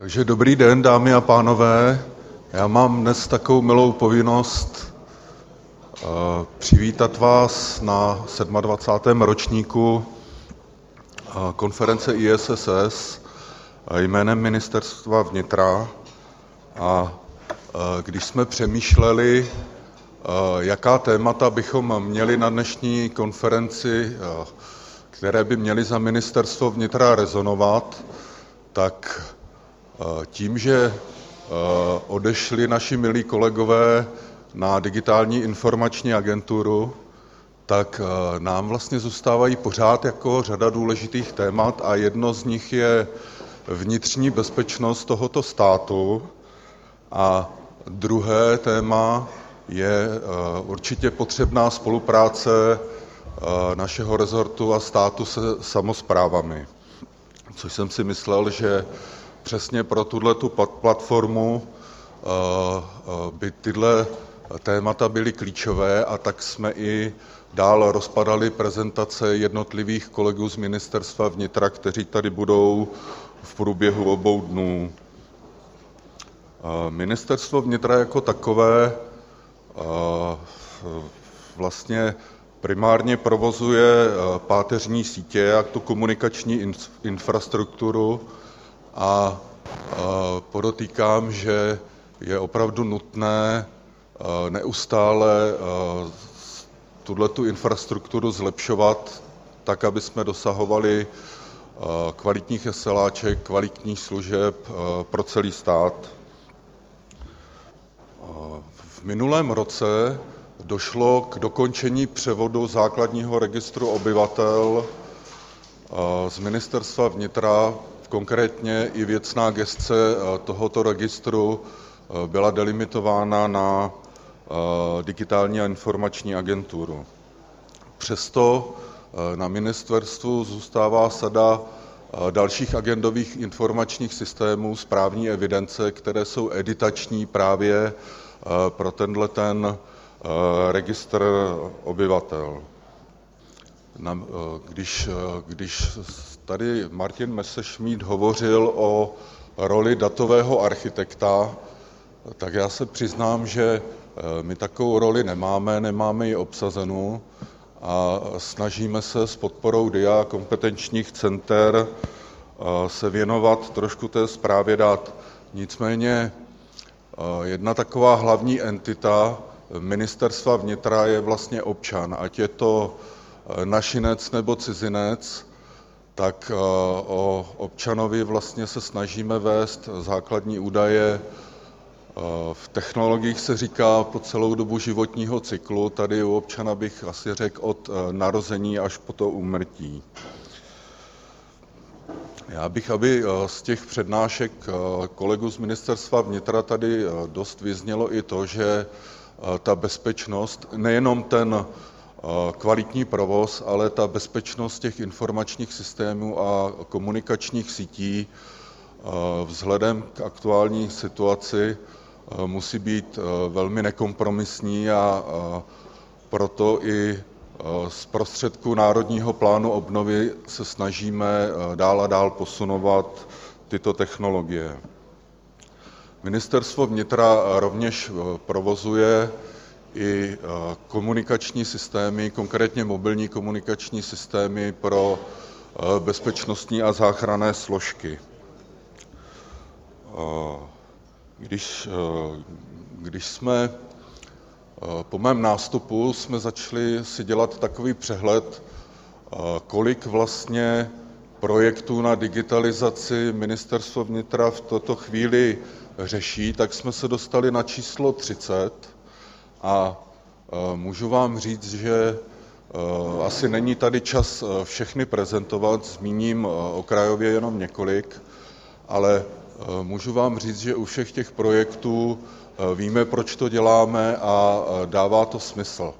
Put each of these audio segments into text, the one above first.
Takže dobrý den, dámy a pánové. Já mám dnes takovou milou povinnost přivítat vás na 27. ročníku konference ISSS jménem Ministerstva vnitra. A když jsme přemýšleli, jaká témata bychom měli na dnešní konferenci, které by měly za Ministerstvo vnitra rezonovat, tak tím, že odešli naši milí kolegové na Digitální informační agenturu, tak nám vlastně zůstávají pořád jako řada důležitých témat a jedno z nich je vnitřní bezpečnost tohoto státu a druhé téma je určitě potřebná spolupráce našeho rezortu a státu se samosprávami. Což jsem si myslel, že přesně pro tuhletu platformu by tyhle témata byly klíčové, a tak jsme i dál rozpadali prezentace jednotlivých kolegů z Ministerstva vnitra, kteří tady budou v průběhu obou dnů. Ministerstvo vnitra jako takové vlastně primárně provozuje páteřní sítě a tu komunikační infrastrukturu a podotýkám, že je opravdu nutné neustále tuhletu infrastrukturu zlepšovat tak, aby jsme dosahovali kvalitních SLAček, kvalitních služeb pro celý stát. V minulém roce došlo k dokončení převodu základního registru obyvatel z Ministerstva vnitra. Konkrétně i věcná gesce tohoto registru byla delimitována na Digitální a informační agenturu. Přesto na ministerstvu zůstává sada dalších agendových informačních systémů správní evidence, které jsou editační právě pro ten registr obyvatel. Když tady Martin Messerschmidt hovořil o roli datového architekta, tak já se přiznám, že my takovou roli nemáme ji obsazenou a snažíme se s podporou DIA kompetenčních center se věnovat trošku té správě dat. Nicméně jedna taková hlavní entita Ministerstva vnitra je vlastně občan, ať je to našinec nebo cizinec, tak o občanovi vlastně se snažíme vést základní údaje. V technologiích se říká po celou dobu životního cyklu, tady u občana bych asi řekl od narození až po to úmrtí. Já bych, aby z těch přednášek kolegů z Ministerstva vnitra tady dost vyznělo i to, že ta bezpečnost, nejenom ten kvalitní provoz, ale ta bezpečnost těch informačních systémů a komunikačních sítí vzhledem k aktuální situaci musí být velmi nekompromisní a proto i z prostředků Národního plánu obnovy se snažíme dál a dál posunovat tyto technologie. Ministerstvo vnitra rovněž provozuje i komunikační systémy, konkrétně mobilní komunikační systémy pro bezpečnostní a záchranné složky. Když jsme po mém nástupu jsme začali si dělat takový přehled, kolik vlastně projektů na digitalizaci Ministerstvo vnitra v této chvíli řeší, tak jsme se dostali na číslo 30 a můžu vám říct, že asi není tady čas všechny prezentovat, zmíním okrajově jenom několik, ale můžu vám říct, že u všech těch projektů víme, proč to děláme a dává to smysl.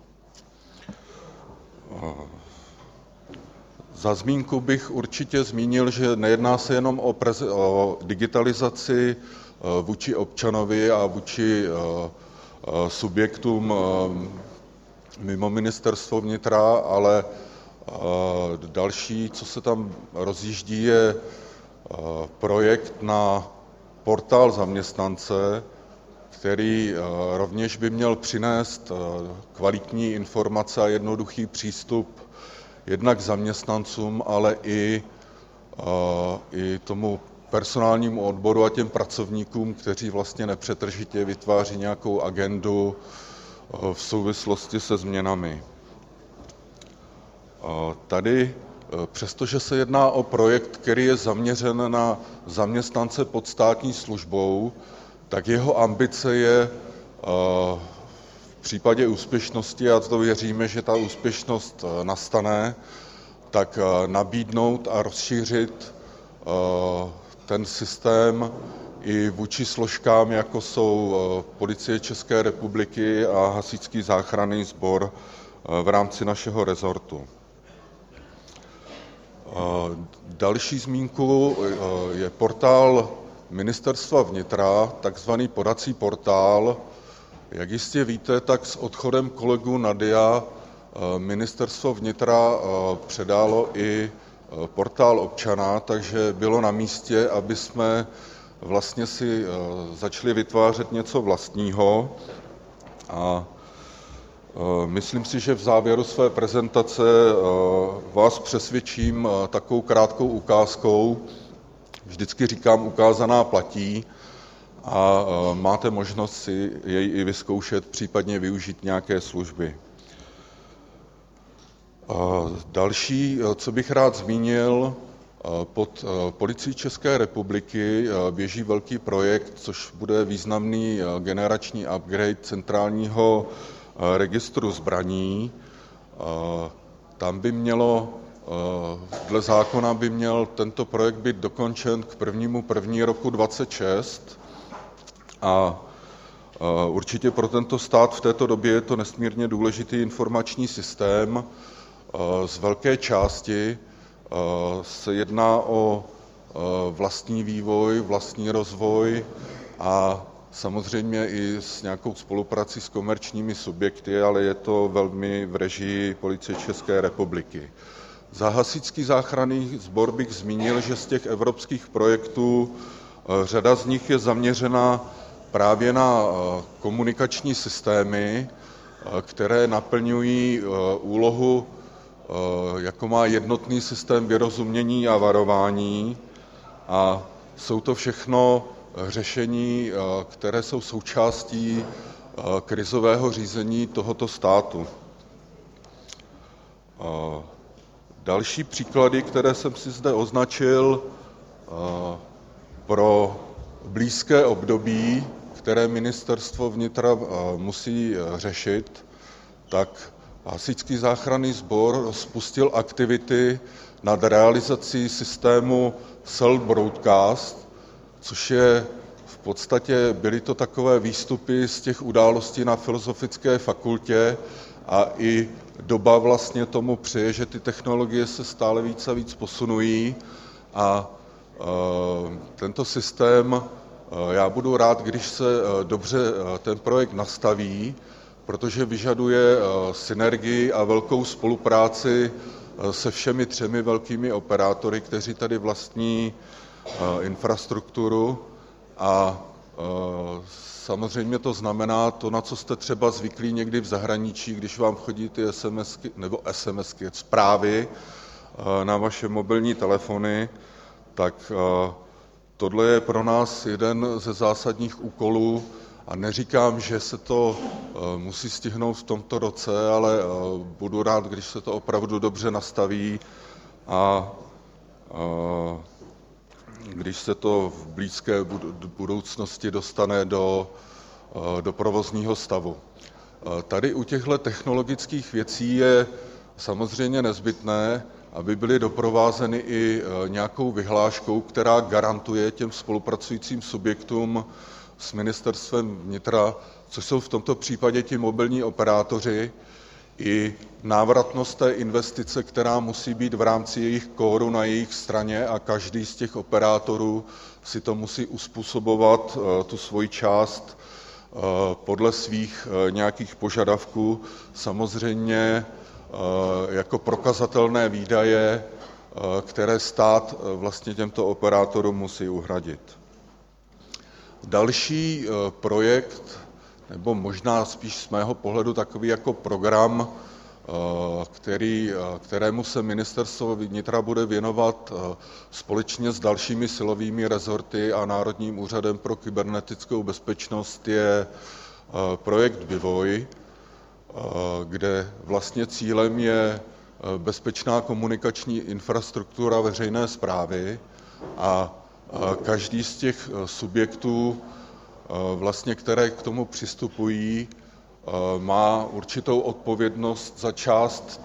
Za zmínku bych určitě zmínil, že nejedná se jenom o digitalizaci vůči občanovi a vůči subjektům mimo Ministerstvo vnitra, ale další, co se tam rozjíždí, je projekt na portál zaměstnance, který rovněž by měl přinést kvalitní informace a jednoduchý přístup jednak zaměstnancům, ale i tomu personálnímu odboru a těm pracovníkům, kteří vlastně nepřetržitě vytváří nějakou agendu v souvislosti se změnami. Tady, přestože se jedná o projekt, který je zaměřen na zaměstnance pod státní službou, tak jeho ambice je v případě úspěšnosti, a to věříme, že ta úspěšnost nastane, tak nabídnout a rozšířit ten systém i vůči složkám, jako jsou Policie České republiky a Hasičský záchranný sbor v rámci našeho rezortu. Další zmínku je portál Ministerstva vnitra, takzvaný podací portál. Jak jistě víte, tak s odchodem kolegů Nadia Ministerstvo vnitra předalo i portál občana, takže bylo na místě, aby jsme vlastně si začali vytvářet něco vlastního. A myslím si, že v závěru své prezentace vás přesvědčím takovou krátkou ukázkou. Vždycky říkám, ukázaná platí, a máte možnost si jej i vyzkoušet, případně využít nějaké služby. Další, co bych rád zmínil, pod Policií České republiky běží velký projekt, což bude významný generační upgrade centrálního registru zbraní. Tam by mělo, dle zákona by měl tento projekt být dokončen k 1.1. roku 2026 a určitě pro tento stát v této době je to nesmírně důležitý informační systém. Z velké části se jedná o vlastní vývoj, vlastní rozvoj a samozřejmě i s nějakou spoluprací s komerčními subjekty, ale je to velmi v režii Policie České republiky. Za Hasičský záchranný sbor bych zmínil, že z těch evropských projektů řada z nich je zaměřena právě na komunikační systémy, které naplňují úlohu, jako má jednotný systém vyrozumění a varování, a jsou to všechno řešení, které jsou součástí krizového řízení tohoto státu. Další příklady, které jsem si zde označil pro blízké období, které Ministerstvo vnitra musí řešit, tak Hasičský záchranný sbor spustil aktivity nad realizací systému Cell Broadcast, což je v podstatě, byly to takové výstupy z těch událostí na Filozofické fakultě, a i doba vlastně tomu přeje, že ty technologie se stále víc a víc posunují, a tento systém, já budu rád, když se dobře ten projekt nastaví, protože vyžaduje synergii a velkou spolupráci se všemi 3 velkými operátory, kteří tady vlastní infrastrukturu, a samozřejmě to znamená to, na co jste třeba zvyklí někdy v zahraničí, když vám chodí ty SMSky, nebo SMSky, zprávy na vaše mobilní telefony, tak tohle je pro nás jeden ze zásadních úkolů, a neříkám, že se to musí stihnout v tomto roce, ale budu rád, když se to opravdu dobře nastaví a když se to v blízké budoucnosti dostane do provozního stavu. Tady u těchto technologických věcí je samozřejmě nezbytné, aby byly doprovázeny i nějakou vyhláškou, která garantuje těm spolupracujícím subjektům s Ministerstvem vnitra, což jsou v tomto případě ti mobilní operátoři, i návratnost té investice, která musí být v rámci jejich kóru na jejich straně, a každý z těch operátorů si to musí uspůsobovat, tu svoji část, podle svých nějakých požadavků. Samozřejmě jako prokazatelné výdaje které stát vlastně těmto operátorům musí uhradit. Další projekt, nebo možná spíš z mého pohledu takový jako program, kterému se Ministerstvo vnitra bude věnovat společně s dalšími silovými rezorty a Národním úřadem pro kybernetickou bezpečnost, je projekt Vývoj, kde vlastně cílem je bezpečná komunikační infrastruktura veřejné správy a každý z těch subjektů, vlastně, které k tomu přistupují, má určitou odpovědnost za část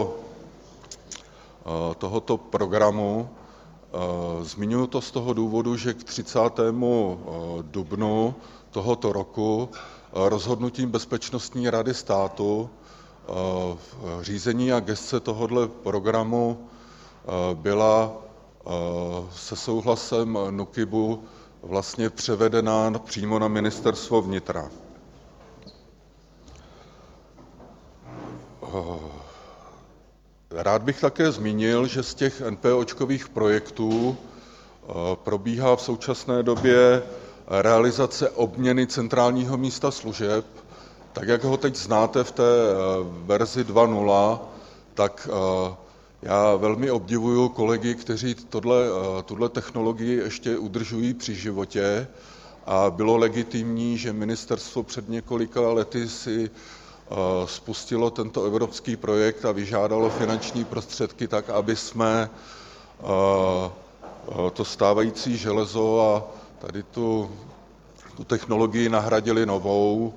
tohoto programu. Zmiňuji to z toho důvodu, že k 30. dubnu tohoto roku rozhodnutím Bezpečnostní rady státu řízení a gesce tohoto programu byla se souhlasem NÚKIBu vlastně převedena přímo na Ministerstvo vnitra. Rád bych také zmínil, že z těch NPOčkových projektů probíhá v současné době realizace obměny centrálního místa služeb. Tak jak ho teď znáte v té verzi 2.0, tak já velmi obdivuju kolegy, kteří tuhle technologii ještě udržují při životě, a bylo legitimní, že ministerstvo před několika lety si spustilo tento evropský projekt a vyžádalo finanční prostředky tak, aby jsme to stávající železo a tady tu technologii nahradili novou,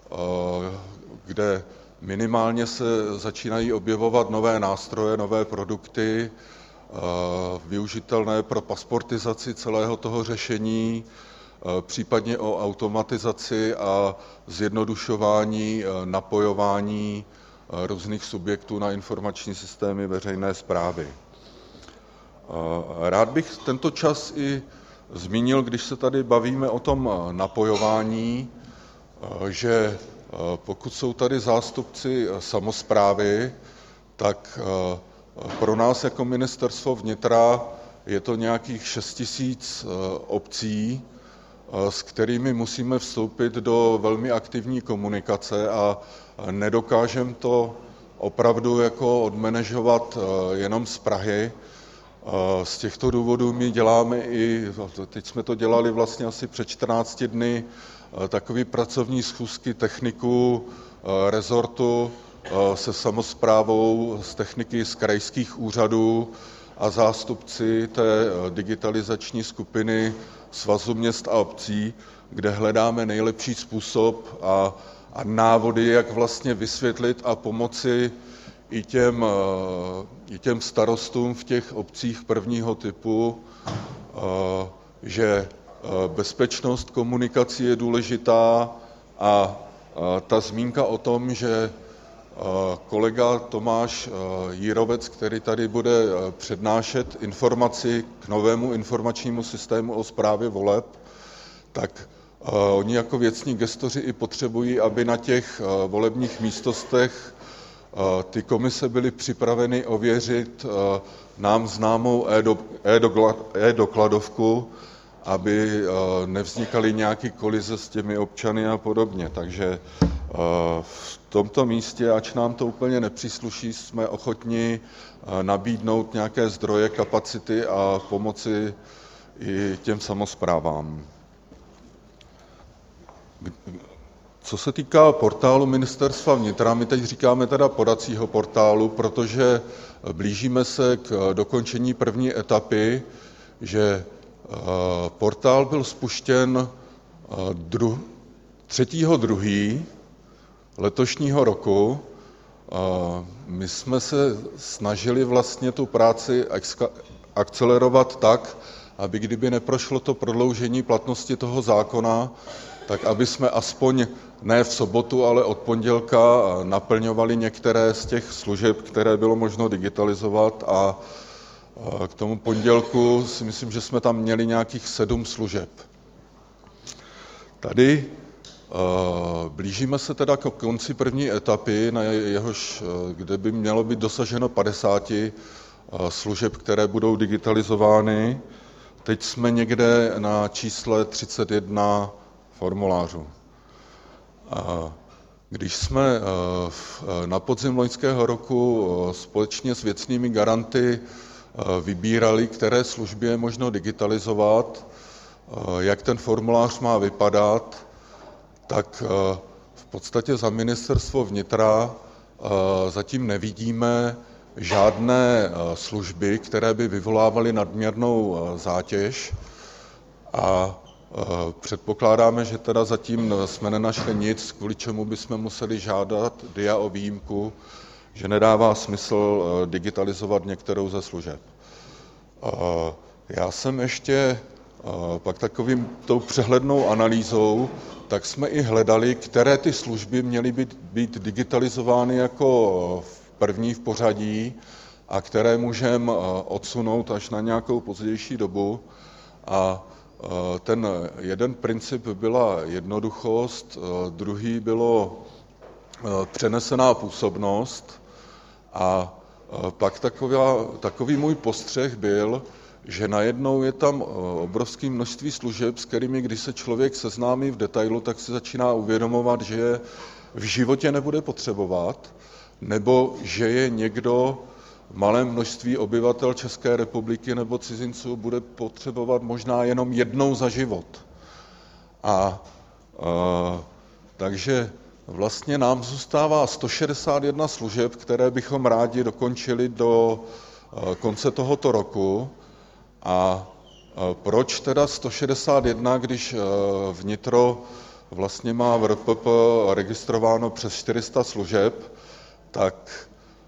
kde minimálně se začínají objevovat nové nástroje, nové produkty, využitelné pro pasportizaci celého toho řešení, případně o automatizaci a zjednodušování napojování různých subjektů na informační systémy veřejné správy. Rád bych tento čas i zmínil, když se tady bavíme o tom napojování, že pokud jsou tady zástupci samosprávy, tak pro nás jako Ministerstvo vnitra je to nějakých 6 000 obcí, s kterými musíme vstoupit do velmi aktivní komunikace a nedokážeme to opravdu jako odmanažovat jenom z Prahy. Z těchto důvodů my děláme teď jsme to dělali vlastně asi před 14 dny, takové pracovní schůzky techniků rezortu se samosprávou, z techniky z krajských úřadů a zástupci té digitalizační skupiny Svazu měst a obcí, kde hledáme nejlepší způsob a návody, jak vlastně vysvětlit a pomoci i těm starostům v těch obcích prvního typu, že bezpečnost komunikací je důležitá a ta zmínka o tom, že kolega Tomáš Jírovec, který tady bude přednášet informaci k novému informačnímu systému o správě voleb, tak oni jako věcní gestoři i potřebují, aby na těch volebních místnostech ty komise byly připraveny ověřit nám známou e-dokladovku, aby nevznikaly nějaké kolize s těmi občany a podobně. Takže v tomto místě, ač nám to úplně nepřísluší, jsme ochotni nabídnout nějaké zdroje, kapacity a pomoci i těm samosprávám. Co se týká portálu Ministerstva vnitra, my teď říkáme teda podacího portálu, protože blížíme se k dokončení první etapy, že portál byl spuštěn 3.2. letošního roku. My jsme se snažili vlastně tu práci akcelerovat tak, aby kdyby neprošlo to prodloužení platnosti toho zákona, tak aby jsme aspoň ne v sobotu, ale od pondělka naplňovali některé z těch služeb, které bylo možno digitalizovat, a k tomu pondělku si myslím, že jsme tam měli nějakých 7 služeb. Tady blížíme se teda k konci první etapy, kde by mělo být dosaženo 50 služeb, které budou digitalizovány. Teď jsme někde na čísle 31 formulářů. Když jsme na podzim loňského roku společně s věcnými garanty vybírali, které služby je možno digitalizovat, jak ten formulář má vypadat, tak v podstatě za Ministerstvo vnitra zatím nevidíme žádné služby, které by vyvolávaly nadměrnou zátěž, a předpokládáme, že teda zatím jsme nenašli nic, kvůli čemu bychom museli žádat DIA o výjimku, že nedává smysl digitalizovat některou ze služeb. Já jsem ještě pak takovým tou přehlednou analýzou, tak jsme i hledali, které ty služby měly být digitalizovány jako první v pořadí a které můžeme odsunout až na nějakou pozdější dobu. A ten jeden princip byla jednoduchost, druhý bylo přenesená působnost a pak takový můj postřeh byl, že najednou je tam obrovské množství služeb, s kterými, když se člověk seznámí v detailu, tak si začíná uvědomovat, že je v životě nebude potřebovat, nebo že je někdo v malém množství obyvatel České republiky nebo cizinců bude potřebovat možná jenom jednou za život. Takže vlastně nám zůstává 161 služeb, které bychom rádi dokončili do konce tohoto roku. A proč teda 161, když vnitro vlastně má v RPP registrováno přes 400 služeb, tak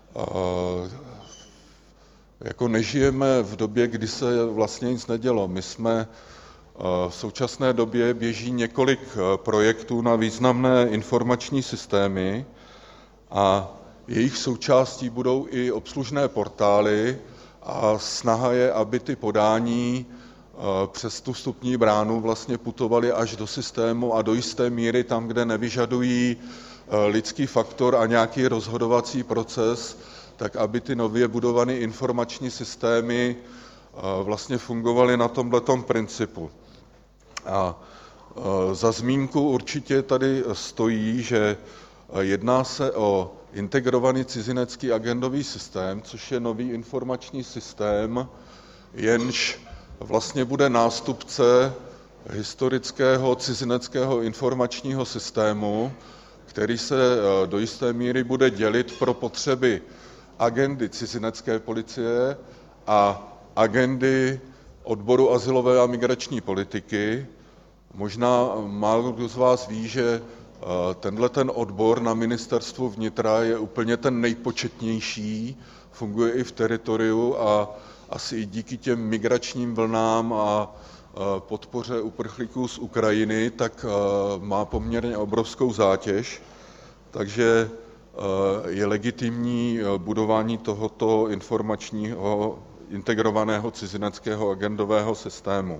jako nežijeme v době, kdy se vlastně nic nedělo. My jsme v současné době běží několik projektů na významné informační systémy a jejich součástí budou i obslužné portály a snaha je, aby ty podání přes tu vstupní bránu vlastně putovaly až do systému a do jisté míry tam, kde nevyžadují lidský faktor a nějaký rozhodovací proces, tak aby ty nově budované informační systémy vlastně fungovaly na tomhletom principu. A za zmínku určitě tady stojí, že jedná se o integrovaný cizinecký agendový systém, což je nový informační systém, jenž vlastně bude nástupce historického cizineckého informačního systému, který se do jisté míry bude dělit pro potřeby agendy cizinecké policie a agendy odboru azylové a migrační politiky. Možná málo kdo z vás ví, že ten odbor na Ministerstvu vnitra je úplně ten nejpočetnější, funguje i v teritoriu a asi i díky těm migračním vlnám a podpoře uprchlíků z Ukrajiny, tak má poměrně obrovskou zátěž, takže je legitimní budování tohoto informačního integrovaného cizineckého agendového systému.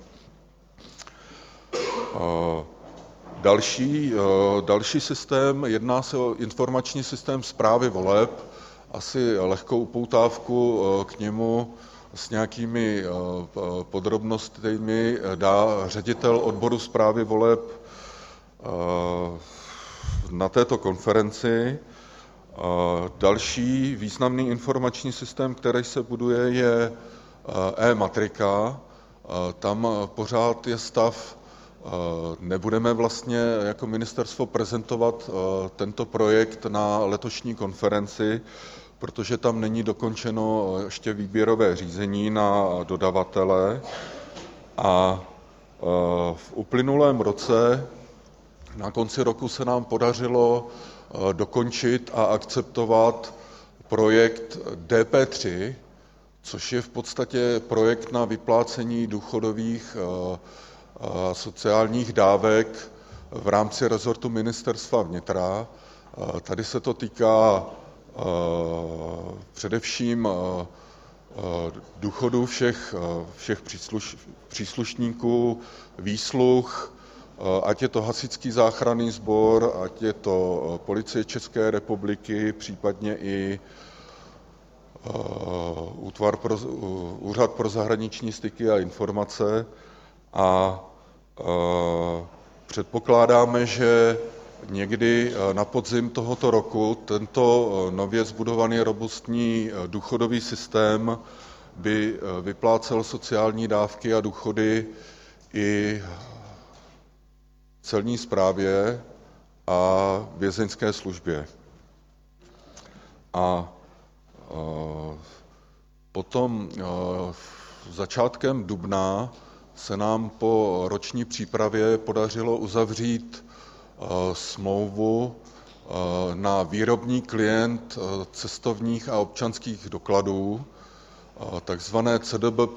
Další systém, jedná se o informační systém správy voleb, asi lehkou upoutávku k němu s nějakými podrobnostmi dá ředitel odboru správy voleb na této konferenci. Další významný informační systém, který se buduje, je e-matrika. Tam pořád je stav, nebudeme vlastně jako ministerstvo prezentovat tento projekt na letošní konferenci, protože tam není dokončeno ještě výběrové řízení na dodavatele. A v uplynulém roce, na konci roku, se nám podařilo dokončit a akceptovat projekt DP3, což je v podstatě projekt na vyplácení důchodových sociálních dávek v rámci rezortu Ministerstva vnitra. Tady se to týká především důchodů všech příslušníků, výsluh, ať je to Hasičský záchranný sbor, ať je to Policie České republiky, případně i Úřad pro zahraniční styky a informace a předpokládáme, že někdy na podzim tohoto roku tento nově zbudovaný robustní důchodový systém by vyplácel sociální dávky a důchody i celní správě a vězeňské službě. A potom začátkem dubna se nám po roční přípravě podařilo uzavřít smlouvu na výrobní klient cestovních a občanských dokladů, takzvané CDBP.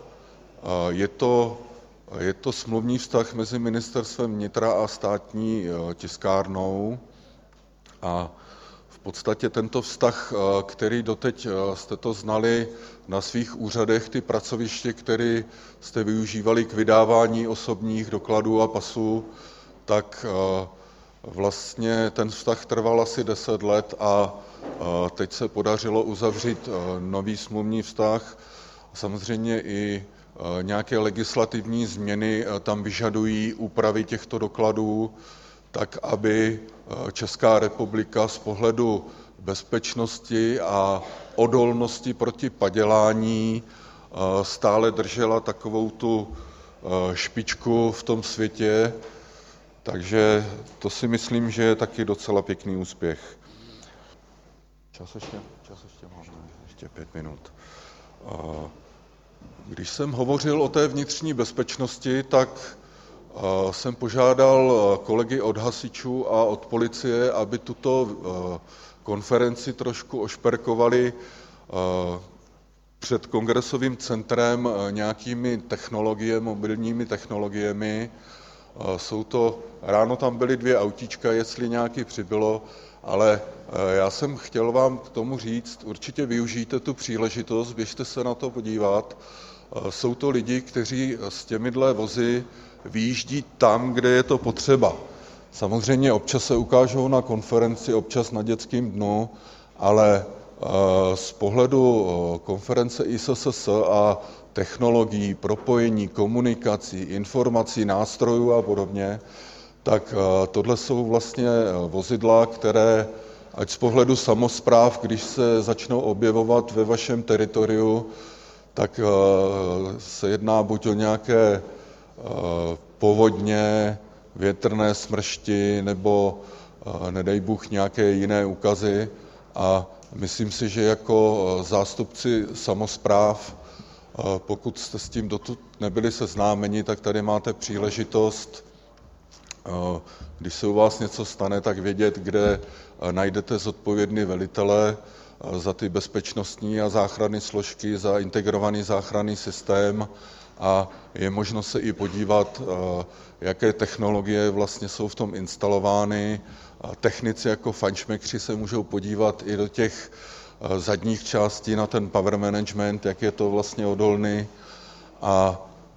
Je to smluvní vztah mezi Ministerstvem vnitra a Státní tiskárnou a v podstatě tento vztah, který doteď jste to znali na svých úřadech, ty pracoviště, které jste využívali k vydávání osobních dokladů a pasů, tak vlastně ten vztah trval asi 10 let a teď se podařilo uzavřít nový smluvní vztah. Samozřejmě i nějaké legislativní změny tam vyžadují úpravy těchto dokladů, tak aby Česká republika z pohledu bezpečnosti a odolnosti proti padělání stále držela takovou tu špičku v tom světě. Takže to si myslím, že je taky docela pěkný úspěch. Čas ještě máme, ještě 5 minut. Když jsem hovořil o té vnitřní bezpečnosti, tak jsem požádal kolegy od hasičů a od policie, aby tuto konferenci trošku ošperkovali před kongresovým centrem nějakými mobilními technologiemi. Ráno tam byly 2 autíčka, jestli nějaký přibylo, ale já jsem chtěl vám k tomu říct, určitě využijte tu příležitost, běžte se na to podívat. Jsou to lidi, kteří s těmihle vozy vyjíždí tam, kde je to potřeba. Samozřejmě občas se ukážou na konferenci, občas na dětském dnu, ale z pohledu konference ISSS a technologií, propojení, komunikací, informací, nástrojů a podobně, tak tohle jsou vlastně vozidla, které, ať z pohledu samospráv, když se začnou objevovat ve vašem teritoriu, tak se jedná buď o nějaké povodně, větrné smršti nebo nedej Bůh nějaké jiné úkazy. A myslím si, že jako zástupci samospráv, pokud jste s tím dosud nebyli seznámeni, tak tady máte příležitost, když se u vás něco stane, tak vědět, kde najdete zodpovědný velitele za ty bezpečnostní a záchranné složky, za integrovaný záchranný systém a je možno se i podívat, jaké technologie vlastně jsou v tom instalovány. Technici jako fajnšmekři se můžou podívat i do těch zadních částí na ten power management, jak je to vlastně odolný. A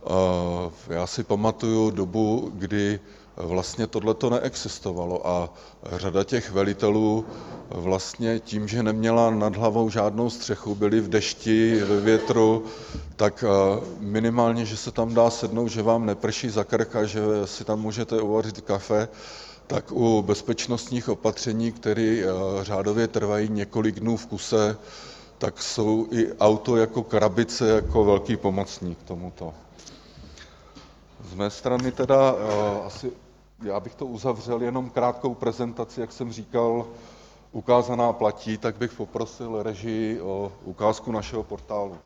já si pamatuju dobu, kdy vlastně tohleto neexistovalo a řada těch velitelů vlastně tím, že neměla nad hlavou žádnou střechu, byli v dešti, ve větru, tak minimálně, že se tam dá sednout, že vám neprší za krk a že si tam můžete uvařit kafe, tak u bezpečnostních opatření, které řádově trvají několik dnů v kuse, tak jsou i auto jako krabice, jako velký pomocník tomuto. Z mé strany teda asi já bych to uzavřel jenom krátkou prezentaci, jak jsem říkal, ukázaná platí, tak bych poprosil režii o ukázku našeho portálu.